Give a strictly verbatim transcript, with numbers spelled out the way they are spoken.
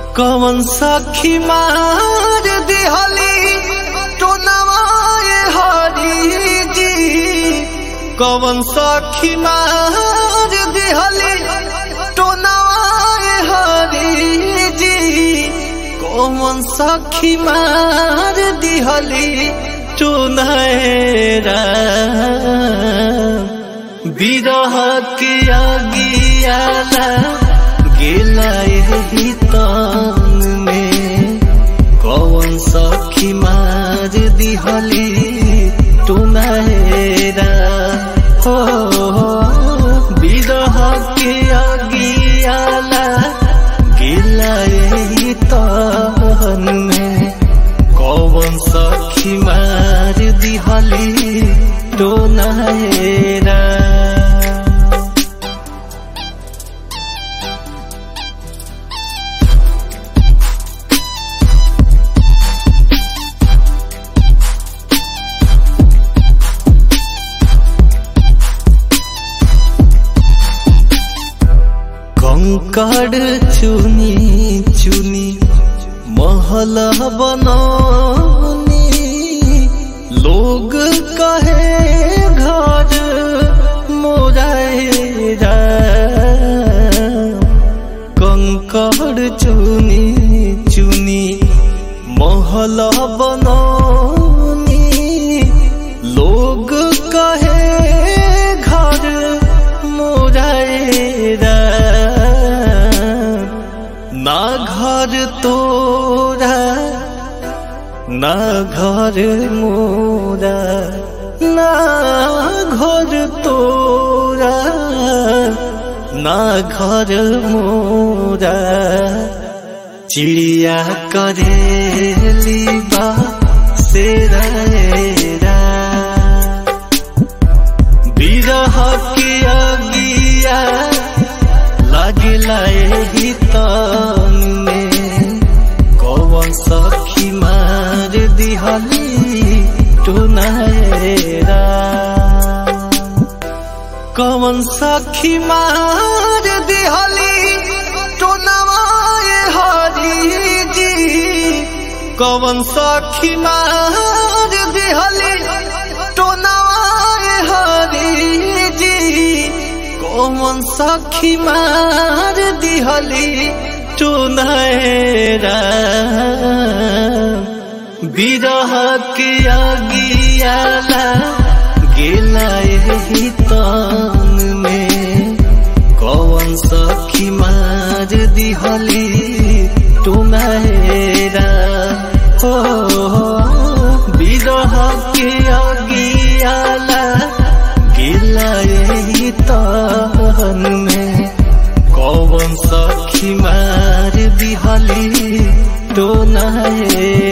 कवन सखी मार दिहली तो नवाए हरी जी। कवन सखी मार दिहली तो नवाए हरी जी। कवन सखी मार दिहली तो नैरा बिरह के आगियाला गेला यही तान में। कौन सखी मार दिहली तो नैरा हो बिरह के आगियाला गेला यही तान में। कौन सखी मार दिहली तो नैरा। कंकड़ चुनी चुनी महल बनौनी। लोग कहे घर मोराएरा। कंकड़ चुनी चुनी महल बनौनी। लोग कहे घर मोराएरा। ना घर तोरा ना घर मोरा। ना घर तोरा ना घर मोरा। चिड़िया करेली बा सेरा। बिरह के अगिया लागला यही तान में। कौन सखी मार दिहली तो नैरा। कौन सखी मार दिहली तो नवाए हरी जी। कौन सखी मार दिहली तो नवाए हरी जी। कौन सखी मार दिहली तो नैरा बिरह के आगियाला गेला यही तान में। कौन सखी मार दिहली तो नैरा हो बिरह के आगियाला गेला यही तान में। कौन सखी मार दिहली तो नैरा।